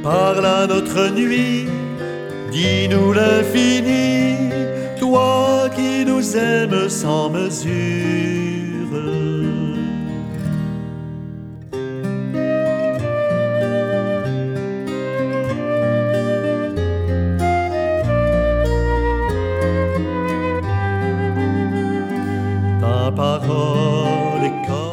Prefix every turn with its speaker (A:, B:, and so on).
A: Parle à notre nuit, dis-nous l'infini, toi qui nous aimes sans mesure. Ta parole est comme